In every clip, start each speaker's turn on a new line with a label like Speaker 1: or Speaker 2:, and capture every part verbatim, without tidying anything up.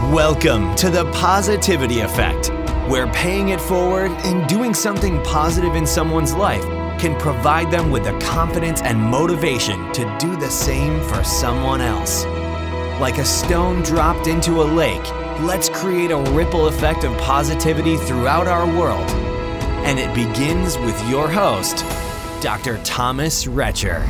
Speaker 1: Welcome to the Positivity Effect, where paying it forward and doing something positive in someone's life can provide them with the confidence and motivation to do the same for someone else. Like a stone dropped into a lake, let's create a ripple effect of positivity throughout our world. And it begins with your host, Doctor Thomas Retcher.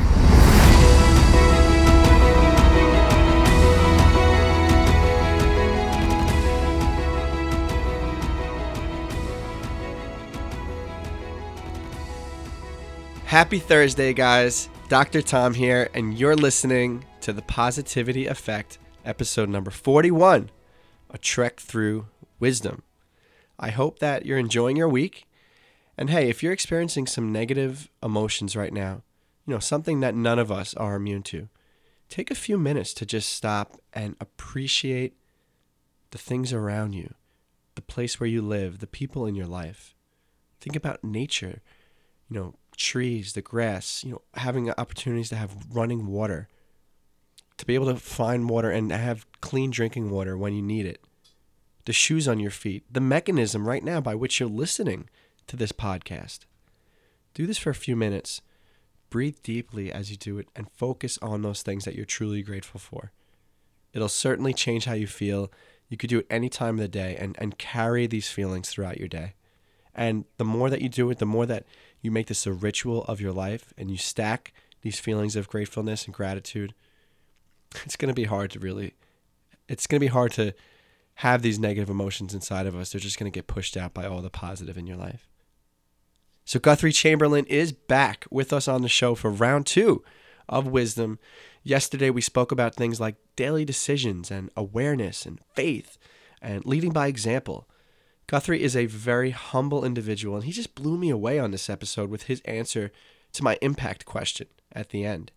Speaker 2: Happy Thursday, guys. Doctor Tom here, and you're listening to the Positivity Effect, episode number forty-one, A Trek Through Wisdom. I hope that you're enjoying your week. And hey, if you're experiencing some negative emotions right now, you know, something that none of us are immune to, take a few minutes to just stop and appreciate the things around you, the place where you live, the people in your life. Think about nature, you know, trees, the grass, you know, having opportunities to have running water, to be able to find water and have clean drinking water when you need it, the shoes on your feet, the mechanism right now by which you're listening to this podcast. Do this for a few minutes. Breathe deeply as you do it and focus on those things that you're truly grateful for. It'll certainly change how you feel. You could do it any time of the day and, and carry these feelings throughout your day. And the more that you do it, the more that you make this a ritual of your life and you stack these feelings of gratefulness and gratitude, it's going to be hard to really, it's going to be hard to have these negative emotions inside of us. They're just going to get pushed out by all the positive in your life. So Guthrie Chamberlain is back with us on the show for round two of Wisdom. Yesterday we spoke about things like daily decisions and awareness and faith and leading by example. Guthrie is a very humble individual, and he just blew me away on this episode with his answer to my impact question at the end.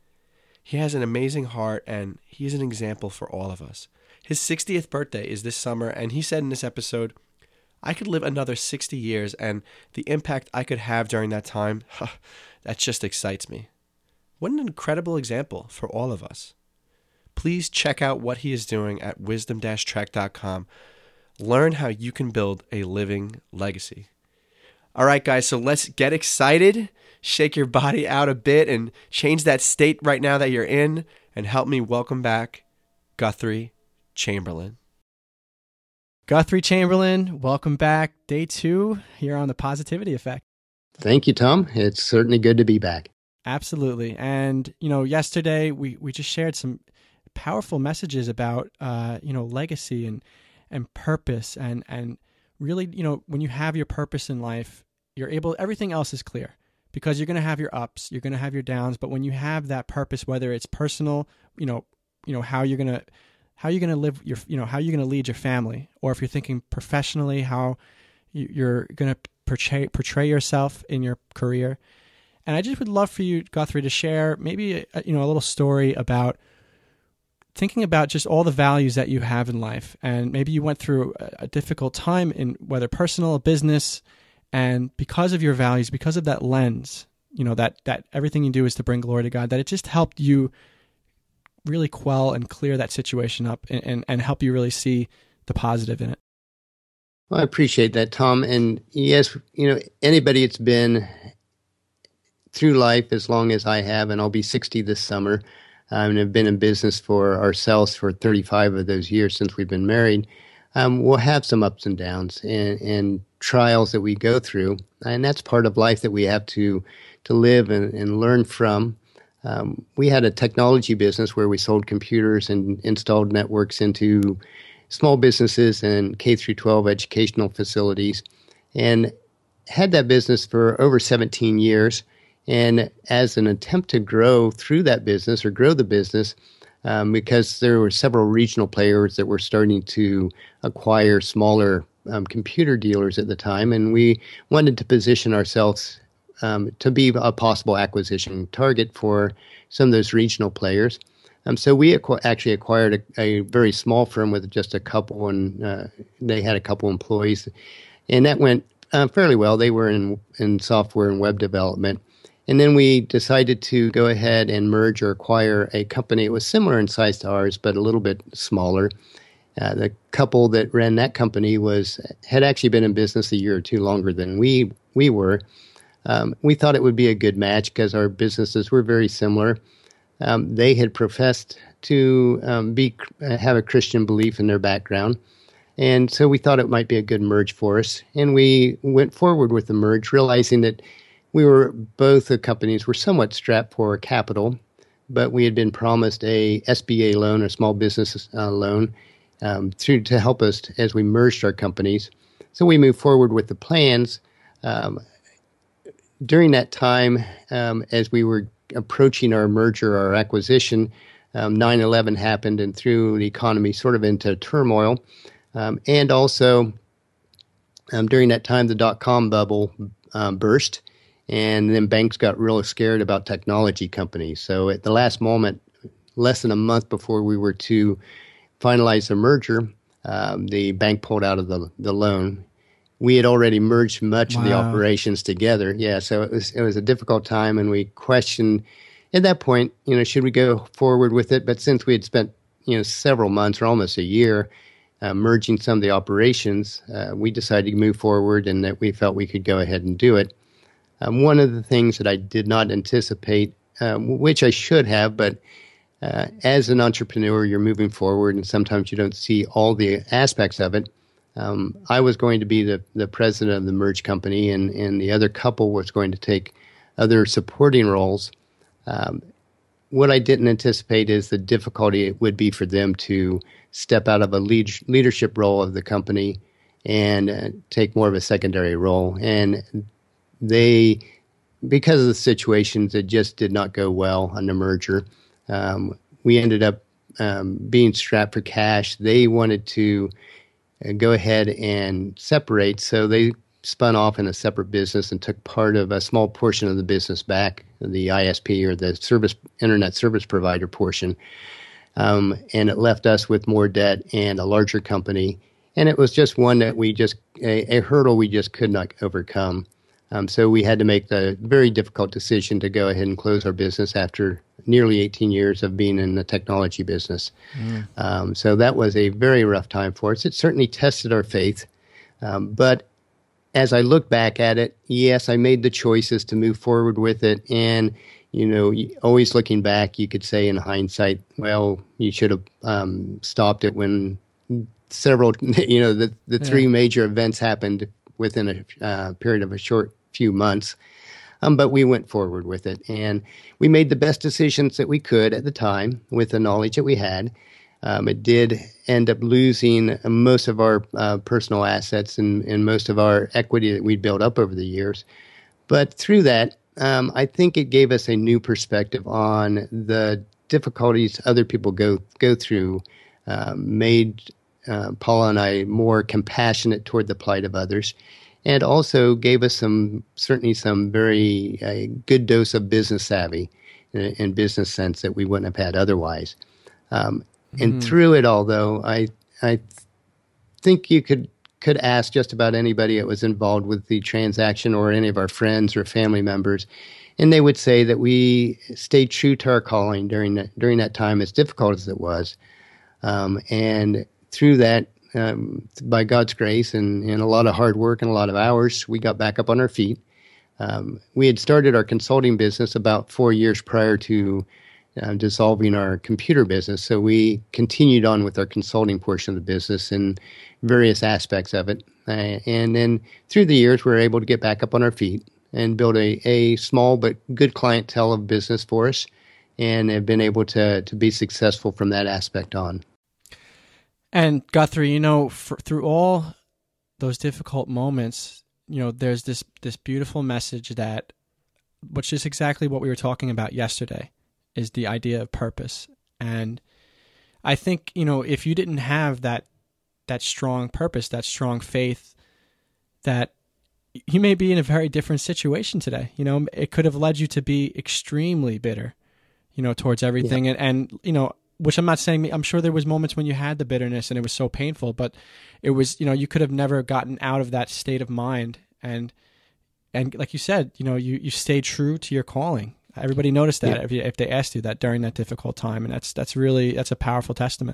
Speaker 2: He has an amazing heart, and he is an example for all of us. His sixtieth birthday is this summer, and he said in this episode, I could live another sixty years, and the impact I could have during that time, that just excites me. What an incredible example for all of us. Please check out what he is doing at wisdom dash trek dot com. Learn how you can build a living legacy. All right, guys, so let's get excited. Shake your body out a bit and change that state right now that you're in, and help me welcome back Guthrie Chamberlain.
Speaker 3: Guthrie Chamberlain, welcome back. Day two here on the Positivity Effect.
Speaker 4: Thank you, Tom. It's certainly good to be back.
Speaker 3: Absolutely. And, you know, yesterday we, we just shared some powerful messages about, uh, you know, legacy and and purpose, and, and really, you know, when you have your purpose in life, you're able, everything else is clear because you're going to have your ups, you're going to have your downs, but when you have that purpose, whether it's personal, you know, you know, how you're going to, how you're going to live your, you know, how you're going to lead your family, or if you're thinking professionally, how you, you're going to portray, portray yourself in your career. And I just would love for you, Guthrie, to share maybe, a, you know, a little story about thinking about just all the values that you have in life. And maybe you went through a, a difficult time in whether personal or business, and because of your values, because of that lens, you know, that, that everything you do is to bring glory to God, that it just helped you really quell and clear that situation up and, and, and help you really see the positive in it.
Speaker 4: Well, I appreciate that, Tom. And yes, you know, anybody that's been through life as long as I have, and I'll be sixty this summer, Um, and have been in business for ourselves for thirty-five of those years since we've been married, um, we'll have some ups and downs and, and trials that we go through. And that's part of life that we have to to live and, and learn from. Um, we had a technology business where we sold computers and installed networks into small businesses and K through twelve educational facilities, and had that business for over seventeen years. And as an attempt to grow through that business or grow the business, um, because there were several regional players that were starting to acquire smaller um, computer dealers at the time, and we wanted to position ourselves um, to be a possible acquisition target for some of those regional players. Um, so we acqu- actually acquired a, a very small firm with just a couple, and uh, they had a couple employees, and that went uh, fairly well. They were in in software and web development. And then we decided to go ahead and merge or acquire a company. It was similar in size to ours, but a little bit smaller. Uh, the couple that ran that company was had actually been in business a year or two longer than we we were. Um, we thought it would be a good match because our businesses were very similar. Um, they had professed to um, be have a Christian belief in their background, and so we thought it might be a good merge for us. And we went forward with the merge, realizing that we were both the companies were somewhat strapped for capital, but we had been promised a S B A loan, a small business uh, loan, um, through to help us as we merged our companies. So we moved forward with the plans. Um, during that time, um, as we were approaching our merger, our acquisition, um, nine eleven happened and threw the economy sort of into turmoil. Um, and also, um, during that time, the dot-com bubble um, burst, and then banks got real scared about technology companies. So at the last moment, less than a month before we were to finalize the merger, um, the bank pulled out of the, the loan. We had already merged much wow. of the operations together. Yeah, so it was it was a difficult time, and we questioned at that point, you know, should we go forward with it? But since we had spent, you know, several months or almost a year uh, merging some of the operations, uh, we decided to move forward, and that we felt we could go ahead and do it. Um, one of the things that I did not anticipate, um, which I should have, but uh, as an entrepreneur, you're moving forward, and sometimes you don't see all the aspects of it. Um, I was going to be the, the president of the merge company, and, and the other couple was going to take other supporting roles. Um, what I didn't anticipate is the difficulty it would be for them to step out of a lead, leadership role of the company and uh, take more of a secondary role. And they, because of the situations, it just did not go well on the merger. Um, we ended up um, being strapped for cash. They wanted to uh, go ahead and separate, so they spun off in a separate business and took part of a small portion of the business back, the I S P, or the service internet service provider portion. Um, and it left us with more debt and a larger company. And it was just one that we just, a, a hurdle we just could not overcome. Um, so we had to make the very difficult decision to go ahead and close our business after nearly eighteen years of being in the technology business. Mm. Um, so that was a very rough time for us. It certainly tested our faith. Um, but as I look back at it, yes, I made the choices to move forward with it. And, you know, always looking back, you could say in hindsight, well, you should have um, stopped it when several, you know, the, the yeah. three major events happened within a uh, period of a short few months. Um, but we went forward with it, and we made the best decisions that we could at the time with the knowledge that we had. Um, it did end up losing most of our uh, personal assets and, and most of our equity that we'd built up over the years. But through that, um, I think it gave us a new perspective on the difficulties other people go go through, uh, made uh, Paula and I more compassionate toward the plight of others, and also gave us some certainly some very uh, good dose of business savvy and, and business sense that we wouldn't have had otherwise. Um, And mm. through it all, though, I I think you could could ask just about anybody that was involved with the transaction, or any of our friends or family members, and they would say that we stayed true to our calling during that during that time, as difficult as it was. Um, and through that, um, by God's grace and, and a lot of hard work and a lot of hours, we got back up on our feet. Um, we had started our consulting business about four years prior to Uh, dissolving our computer business. So we continued on with our consulting portion of the business and various aspects of it. Uh, and then through the years, we were able to get back up on our feet and build a, a small but good clientele of business for us, and have been able to, to be successful from that aspect on.
Speaker 3: And Guthrie, you know, for, through all those difficult moments, you know, there's this, this beautiful message that, which is exactly what we were talking about yesterday, is the idea of purpose. And I think, you know, if you didn't have that that strong purpose, that strong faith, that you may be in a very different situation today. You know, it could have led you to be extremely bitter, you know, towards everything. Yeah. And, and, you know, which I'm not saying, I'm sure there was moments when you had the bitterness and it was so painful, but it was, you know, you could have never gotten out of that state of mind. And, and like you said, you know, you, you stayed true to your calling. Everybody noticed that yeah. if, you, if they asked you that during that difficult time. And that's, that's really, that's a powerful testament.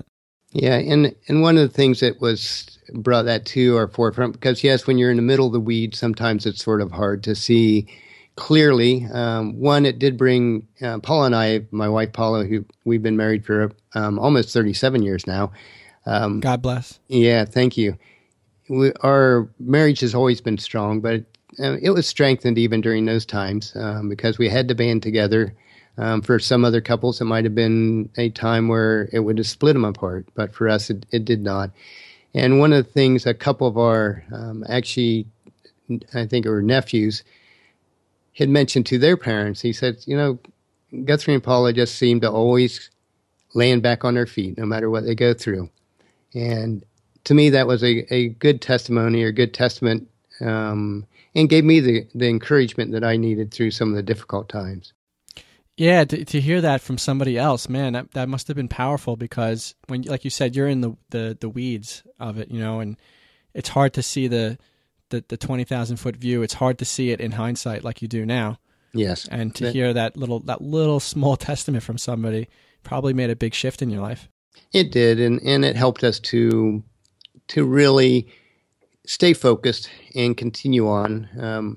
Speaker 4: Yeah, and, and one of the things that was brought that to our forefront, because yes, when you're in the middle of the weeds, sometimes it's sort of hard to see clearly. Um, one, it did bring uh, Paula and I, my wife Paula, who we've been married for um, almost thirty-seven years now. Um,
Speaker 3: God bless.
Speaker 4: Yeah, thank you. We, our marriage has always been strong, but uh, it was strengthened even during those times um, because we had to band together. Um, for some other couples, it might have been a time where it would have split them apart, but for us, it, it did not. And one of the things, a couple of our, um, actually, I think it were nephews, had mentioned to their parents, he said, you know, Guthrie and Paula just seem to always land back on their feet, no matter what they go through. And to me, that was a, a good testimony or good testament, um, and gave me the, the encouragement that I needed through some of the difficult times.
Speaker 3: Yeah, to, to hear that from somebody else, man, that, that must have been powerful because when, like you said, you're in the, the, the weeds of it, you know, and it's hard to see the, the, the twenty thousand foot view. It's hard to see it in hindsight like you do now.
Speaker 4: Yes.
Speaker 3: And to
Speaker 4: that,
Speaker 3: hear that little, that little small testament from somebody probably made a big shift in your life.
Speaker 4: It did. And, and it helped us to, to really stay focused and continue on. Um,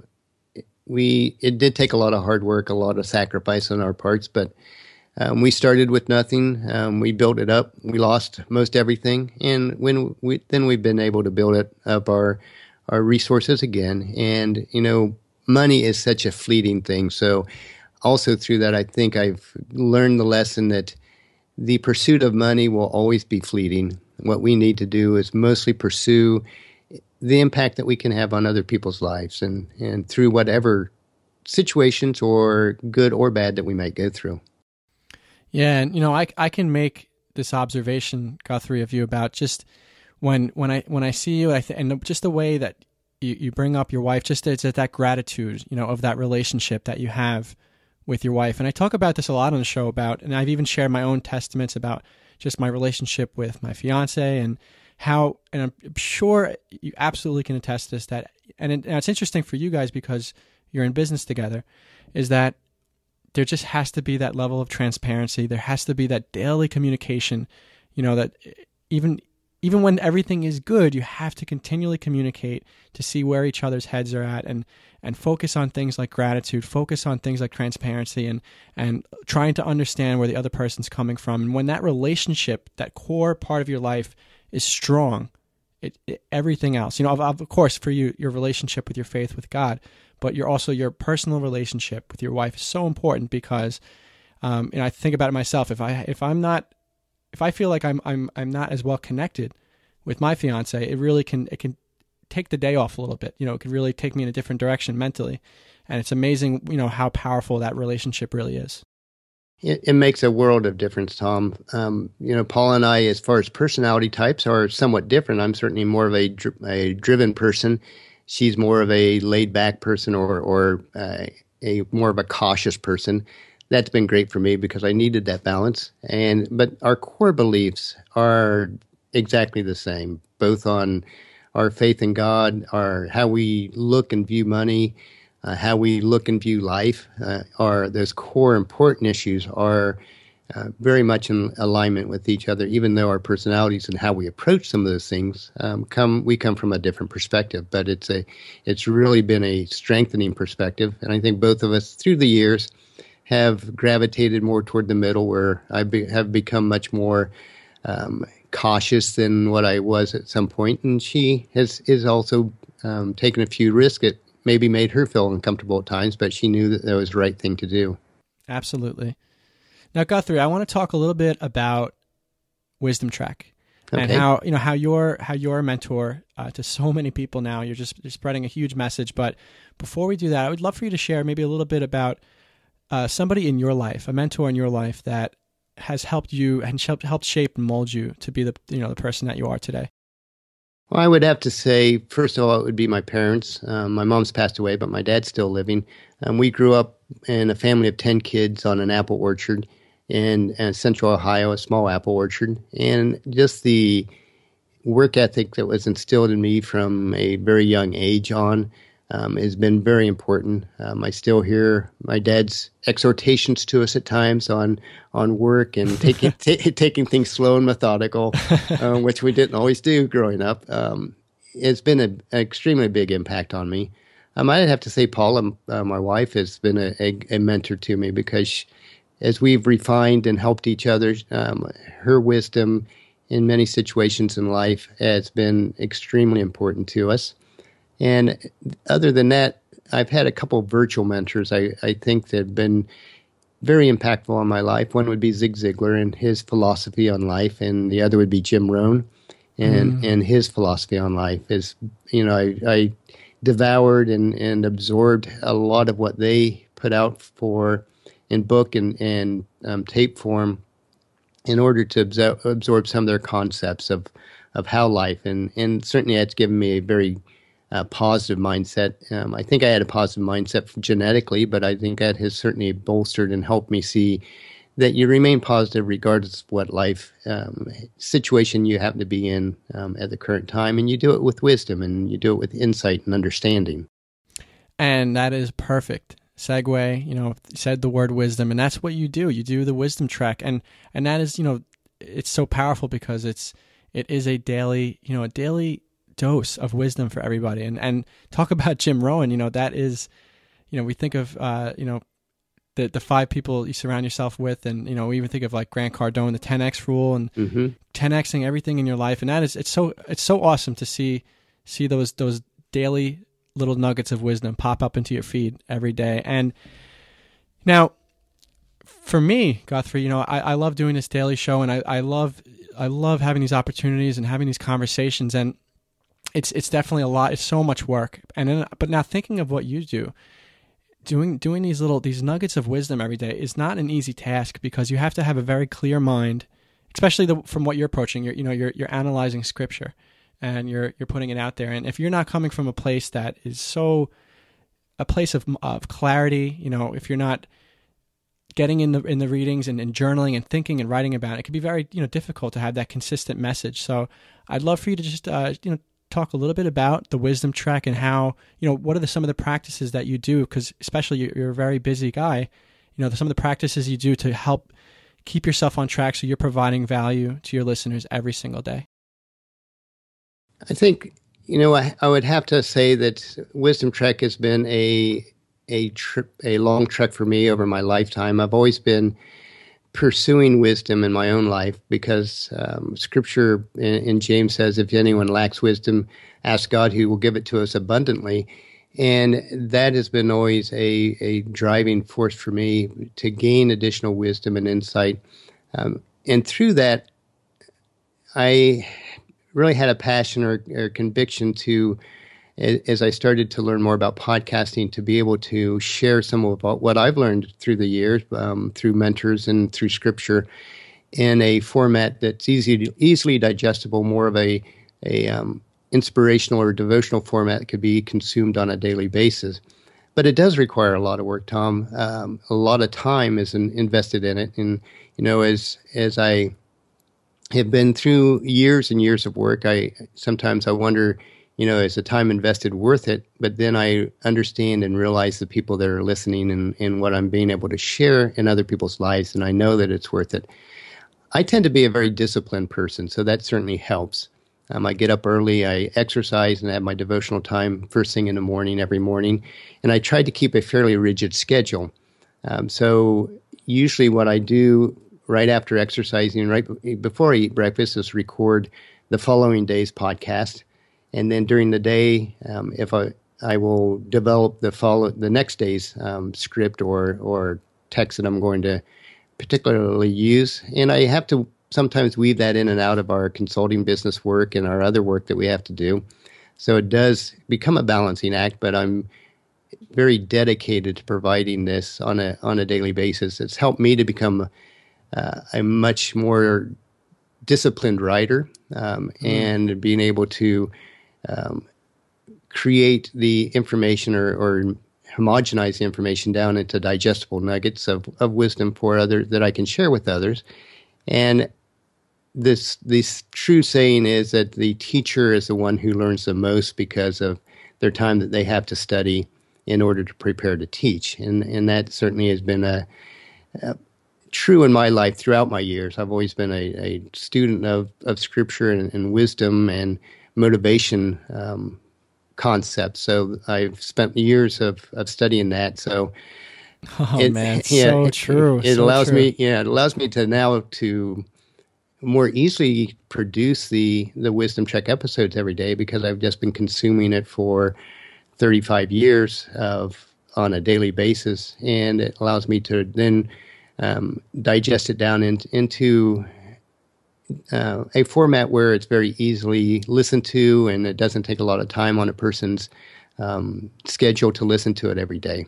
Speaker 4: We it did take a lot of hard work, a lot of sacrifice on our parts, but um, we started with nothing. Um, we built it up. We lost most everything, and when we then we've been able to build it up our our resources again. And you know, money is such a fleeting thing. So also through that, I think I've learned the lesson that the pursuit of money will always be fleeting. What we need to do is mostly pursue the impact that we can have on other people's lives and, and through whatever situations or good or bad that we might go through.
Speaker 3: Yeah. And, you know, I, I can make this observation, Guthrie, of you about just when, when I, when I see you I th- and just the way that you, you bring up your wife, just it's that gratitude, you know, of that relationship that you have with your wife. And I talk about this a lot on the show about, and I've even shared my own testaments about just my relationship with my fiance and how, and I'm sure you absolutely can attest to this, that, and, it, and it's interesting for you guys because you're in business together, is that there just has to be that level of transparency. There has to be that daily communication, you know, that even, even when everything is good, you have to continually communicate to see where each other's heads are at and, and focus on things like gratitude, focus on things like transparency and, and trying to understand where the other person's coming from. And when that relationship, that core part of your life is strong, it, it, everything else, you know, of, of course, for you, your relationship with your faith with God, but you're also your personal relationship with your wife is so important because, um, and I think about it myself. If I if I'm not, if I feel like I'm I'm I'm not as well connected with my fiance, it really can it can take the day off a little bit. You know, it could really take me in a different direction mentally, and it's amazing, you know, how powerful that relationship really is.
Speaker 4: It, it makes a world of difference, Tom. Um, you know, Paul and I, as far as personality types, are somewhat different. I'm certainly more of a, dr- a driven person. She's more of a laid-back person or, or uh, a more of a cautious person. That's been great for me because I needed that balance. And but our core beliefs are exactly the same, both on our faith in God, our how we look and view money, Uh, how we look and view life, uh, are those core important issues are uh, very much in alignment with each other, even though our personalities and how we approach some of those things um, come, we come from a different perspective. But it's a, it's really been a strengthening perspective, and I think both of us through the years have gravitated more toward the middle, where I be, have become much more um, cautious than what I was at some point, and she has is also um, taken a few risks at. Maybe made her feel uncomfortable at times, but she knew that that was the right thing to do.
Speaker 3: Absolutely. Now, Guthrie, I want to talk a little bit about Wisdom Trek
Speaker 4: okay.
Speaker 3: and how you know how you're how you're a mentor uh, to so many people now. You're just you're spreading a huge message. But before we do that, I would love for you to share maybe a little bit about uh, somebody in your life, a mentor in your life that has helped you and helped shape and mold you to be the you know the person that you are today.
Speaker 4: Well, I would have to say, first of all, it would be my parents. Um, my mom's passed away, but my dad's still living. Um, we grew up in a family of ten kids on an apple orchard in, in Central Ohio, a small apple orchard. And just the work ethic that was instilled in me from a very young age on um, has been very important. Um, I still hear my dad's exhortations to us at times on on work and taking t- taking things slow and methodical, uh, which we didn't always do growing up. Um, it's been a, an extremely big impact on me. Um, I'd have to say Paula, uh, my wife, has been a, a, a mentor to me because she, as we've refined and helped each other, um, her wisdom in many situations in life has been extremely important to us. And other than that, I've had a couple of virtual mentors I, I think that have been very impactful on my life. One would be Zig Ziglar and his philosophy on life, and the other would be Jim Rohn and, mm. and his philosophy on life. Is, you know, I, I devoured and, and absorbed a lot of what they put out for in book and, and um, tape form in order to absor- absorb some of their concepts of, of how life, and, and certainly that's given me a very uh, positive mindset. Um, I think I had a positive mindset genetically, but I think that has certainly bolstered and helped me see that you remain positive regardless of what life um, situation you happen to be in um, at the current time, and you do it with wisdom, and you do it with insight and understanding.
Speaker 3: And that is perfect. Segue, you know, said the word wisdom, and that's what you do. You do the wisdom trek, and and that is, you know, it's so powerful because it's it is a daily, you know, a daily dose of wisdom for everybody. And and talk about Jim Rohn, you know, that is, you know, we think of, uh, you know, the the five people you surround yourself with, and you know, we even think of like Grant Cardone, the ten X rule, and mm-hmm. ten Xing everything in your life, and that is it's so it's so awesome to see see those those daily little nuggets of wisdom pop up into your feed every day. And now, for me, Guthrie, you know, I, I love doing this daily show, and I, I love I love having these opportunities and having these conversations, and it's it's definitely a lot. It's so much work. And then, but now thinking of what you do, doing doing these little these nuggets of wisdom every day is not an easy task, because you have to have a very clear mind, especially the, from what you're approaching. You're you know you're you're analyzing scripture, and you're you're putting it out there. And if you're not coming from a place that is so a place of of clarity, you know, if you're not getting in the in the readings and, and journaling and thinking and writing about it, it can be very you know difficult to have that consistent message. So I'd love for you to just uh, you know talk a little bit about the Wisdom Trek and how you know what are the, some of the practices that you do, because especially you're, you're a very busy guy. You know, some of the practices you do to help keep yourself on track so you're providing value to your listeners every single day.
Speaker 4: I think, you know, I, I would have to say that Wisdom Trek has been a a trip, a long trek for me over my lifetime. I've always been pursuing wisdom in my own life because um, Scripture in, in James says, if anyone lacks wisdom, ask God, who will give it to us abundantly. And that has been always a, a driving force for me to gain additional wisdom and insight. Um, and through that, I really had a passion or, or conviction to, as I started to learn more about podcasting, to be able to share some of what I've learned through the years, um, through mentors and through Scripture, in a format that's easy, easily digestible, more of a, a um, inspirational or devotional format that could be consumed on a daily basis. But it does require a lot of work, Tom. Um, a lot of time is in, invested in it. And, you know, as as I have been through years and years of work, I sometimes I wonder, you know, is the time invested worth it? But then I understand and realize the people that are listening and, and what I'm being able to share in other people's lives, and I know that it's worth it. I tend to be a very disciplined person, so that certainly helps. Um, I get up early, I exercise, and I have my devotional time first thing in the morning every morning, and I try to keep a fairly rigid schedule. Um, so usually what I do right after exercising, right before I eat breakfast, is record the following day's podcast. And then during the day, um, if I I will develop the follow the next day's um, script or or text that I'm going to particularly use, and I have to sometimes weave that in and out of our consulting business work and our other work that we have to do. So it does become a balancing act, but I'm very dedicated to providing this on a on a daily basis. It's helped me to become uh, a much more disciplined writer, um, mm. and being able to Um, create the information or, or homogenize the information down into digestible nuggets of, of wisdom for others that I can share with others. And this this true saying is that the teacher is the one who learns the most because of their time that they have to study in order to prepare to teach. And and that certainly has been a, a true in my life throughout my years. I've always been a, a student of, of Scripture and, and wisdom and motivation um, concepts. So I've spent years of, of studying that. So
Speaker 3: oh
Speaker 4: it,
Speaker 3: man,
Speaker 4: yeah,
Speaker 3: so
Speaker 4: it,
Speaker 3: true.
Speaker 4: It, it
Speaker 3: so
Speaker 4: allows
Speaker 3: true.
Speaker 4: me, yeah, it allows me to now to more easily produce the the Wisdom Trek episodes every day because I've just been consuming it for thirty-five years of on a daily basis, and it allows me to then um, digest it down in, into uh, a format where it's very easily listened to, and it doesn't take a lot of time on a person's um, schedule to listen to it every day.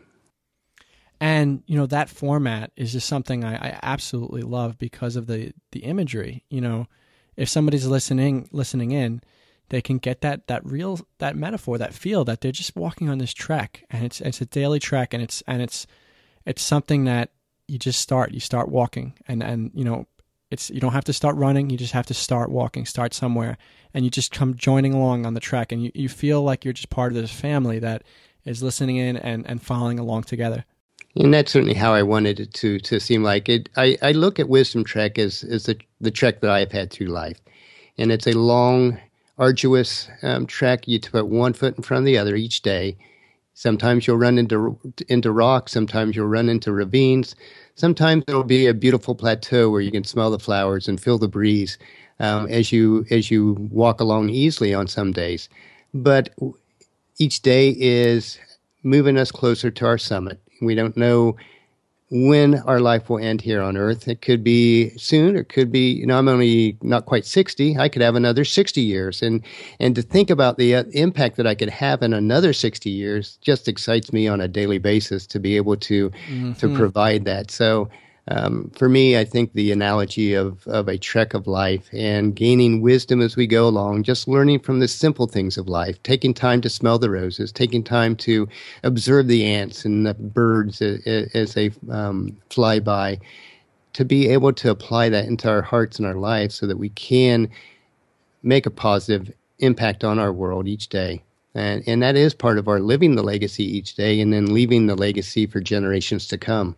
Speaker 3: And, you know, that format is just something I, I absolutely love because of the, the imagery. You know, if somebody's listening listening in, they can get that that real that metaphor, that feel that they're just walking on this trek, and it's it's a daily trek, and it's and it's it's something that you just start you start walking, and and you know, it's you don't have to start running, you just have to start walking, start somewhere, and you just come joining along on the trek, and you, you feel like you're just part of this family that is listening in and, and following along together.
Speaker 4: And that's certainly how I wanted it to to seem like it. I, I look at Wisdom Trek as, as the, the trek that I have had through life. And it's a long, arduous um, trek. You put one foot in front of the other each day. Sometimes you'll run into into rocks. Sometimes you'll run into ravines. Sometimes there'll be a beautiful plateau where you can smell the flowers and feel the breeze um, as you as you walk along easily on some days. But each day is moving us closer to our summit. We don't know when our life will end here on Earth. It could be soon. It could be, you know, I'm only not quite sixty. I could have another sixty years. And and to think about the uh, impact that I could have in another sixty years just excites me on a daily basis to be able to mm-hmm. to provide that. So um, for me, I think the analogy of, of a trek of life and gaining wisdom as we go along, just learning from the simple things of life, taking time to smell the roses, taking time to observe the ants and the birds as, as they um, fly by, to be able to apply that into our hearts and our lives so that we can make a positive impact on our world each day. And, and that is part of our living the legacy each day and then leaving the legacy for generations to come.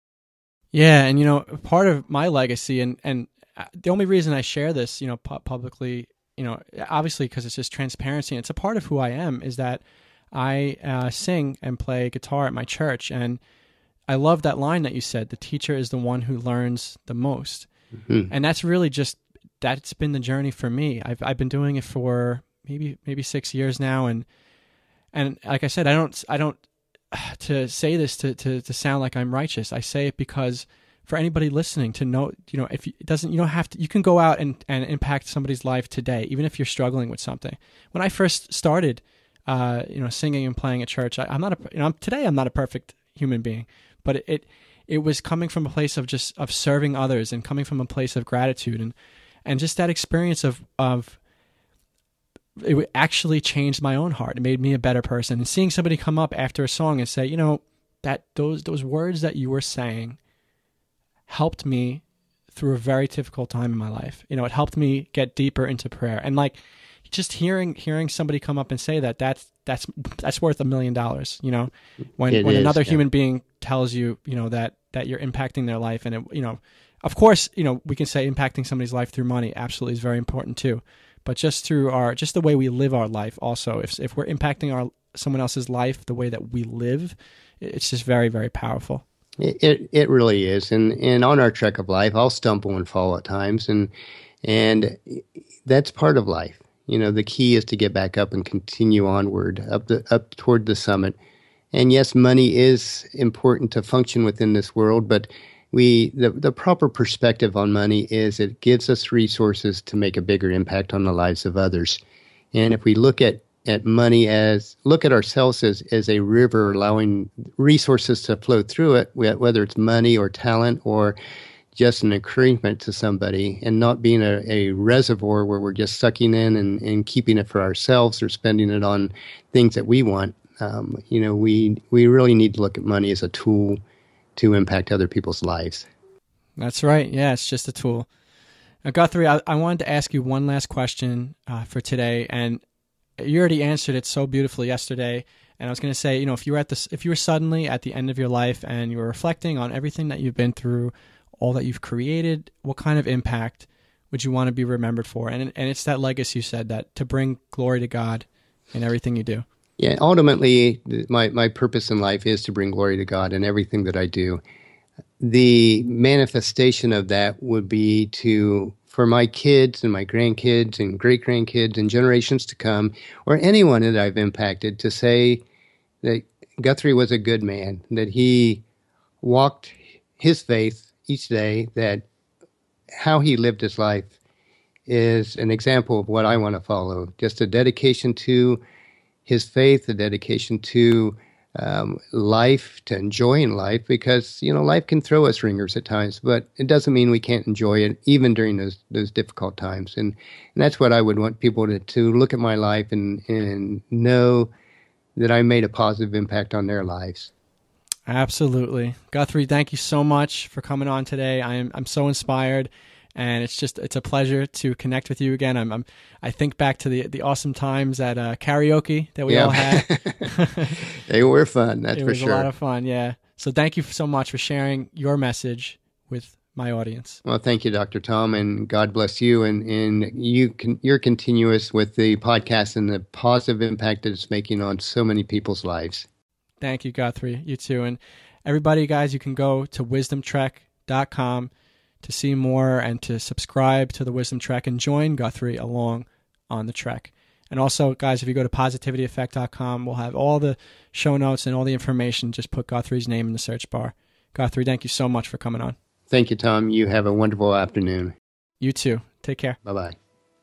Speaker 3: Yeah, and you know, part of my legacy, and, and the only reason I share this, you know, pu- publicly, you know, obviously because it's just transparency, and it's a part of who I am, is that I uh, sing and play guitar at my church, and I love that line that you said, the teacher is the one who learns the most. Mm-hmm. And that's really just, that's been the journey for me. I've I've been doing it for maybe maybe six years now, and and like I said, I don't I don't to say this to, to, to sound like I'm righteous. I say it because for anybody listening to know, you know, if you, it doesn't, you don't have to, you can go out and, and impact somebody's life today, even if you're struggling with something. When I first started, uh, you know, singing and playing at church, I, I'm not a, you know, I'm, today I'm not a perfect human being, but it, it, it was coming from a place of just, of serving others and coming from a place of gratitude and, and just that experience of, of, it actually changed my own heart. It made me a better person. And seeing somebody come up after a song and say, you know, that those those words that you were saying helped me through a very difficult time in my life. You know, it helped me get deeper into prayer. And like just hearing hearing somebody come up and say that, that's that's that's worth a million dollars. You know, when
Speaker 4: it
Speaker 3: when
Speaker 4: is,
Speaker 3: another
Speaker 4: yeah.
Speaker 3: human being tells you, you know, that that you're impacting their life, and it, you know, of course, you know, we can say impacting somebody's life through money absolutely is very important too. But just through our, just the way we live our life also, if if we're impacting our someone else's life the way that we live, it's just very, very powerful.
Speaker 4: It it, it really is. And and on our trek of life, I'll stumble and fall at times. And and that's part of life. You know, the key is to get back up and continue onward, up the up toward the summit. And yes, money is important to function within this world, but We the, the proper perspective on money is it gives us resources to make a bigger impact on the lives of others. And if we look at, at money as, look at ourselves as, as a river allowing resources to flow through it, whether it's money or talent or just an encouragement to somebody, and not being a, a reservoir where we're just sucking in and, and keeping it for ourselves or spending it on things that we want. Um, you know, we we really need to look at money as a tool to impact other people's lives.
Speaker 3: That's right. Yeah, it's just a tool. Now, Guthrie, I, I wanted to ask you one last question uh, for today, and you already answered it so beautifully yesterday. And I was going to say, you know, if you were at this, if you were suddenly at the end of your life and you were reflecting on everything that you've been through, all that you've created, what kind of impact would you want to be remembered for? And and it's that legacy you said, that to bring glory to God in everything you do.
Speaker 4: Yeah, ultimately, my, my purpose in life is to bring glory to God in everything that I do. The manifestation of that would be to, for my kids and my grandkids and great-grandkids and generations to come, or anyone that I've impacted, to say that Guthrie was a good man, that he walked his faith each day, that how he lived his life is an example of what I want to follow. Just a dedication to his faith, a dedication to um, life, to enjoying life, because, you know, life can throw us ringers at times, but it doesn't mean we can't enjoy it even during those those difficult times. And, and that's what I would want people to, to look at my life and, and know that I made a positive impact on their lives.
Speaker 3: Absolutely. Guthrie, thank you so much for coming on today. I'm I'm so inspired, and it's just it's a pleasure to connect with you again. I'm, I'm I think back to the the awesome times at uh, karaoke that we
Speaker 4: yeah.
Speaker 3: all had.
Speaker 4: They were fun, that's
Speaker 3: it
Speaker 4: for
Speaker 3: was
Speaker 4: sure.
Speaker 3: a lot of fun, yeah. So thank you so much for sharing your message with my audience.
Speaker 4: Well, thank you, Doctor Tom, and God bless you, and and you can, you're continuous with the podcast and the positive impact that it's making on so many people's lives.
Speaker 3: Thank you, Guthrie. You too. And everybody, guys, you can go to wisdom trek dot com to see more and to subscribe to the Wisdom Trek and join Guthrie along on the trek. And also, guys, if you go to positivity effect dot com, we'll have all the show notes and all the information. Just put Guthrie's name in the search bar. Guthrie, thank you so much for coming on.
Speaker 4: Thank you, Tom. You have a wonderful afternoon.
Speaker 3: You too. Take care.
Speaker 4: Bye-bye.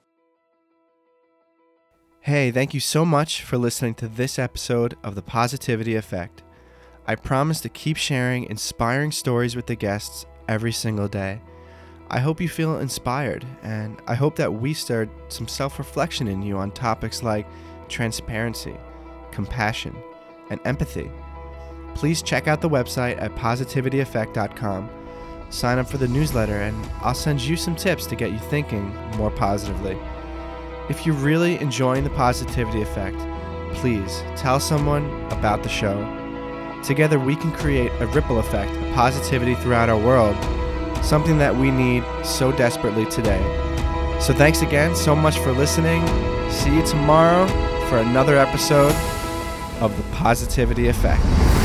Speaker 2: Hey, thank you so much for listening to this episode of The Positivity Effect. I promise to keep sharing inspiring stories with the guests every single day. I hope you feel inspired, and I hope that we stirred some self-reflection in you on topics like transparency, compassion, and empathy. Please check out the website at positivity effect dot com. Sign up for the newsletter, and I'll send you some tips to get you thinking more positively. If you're really enjoying The Positivity Effect, please tell someone about the show. Together we can create a ripple effect of positivity throughout our world, something that we need so desperately today. So thanks again so much for listening. See you tomorrow for another episode of The Positivity Effect.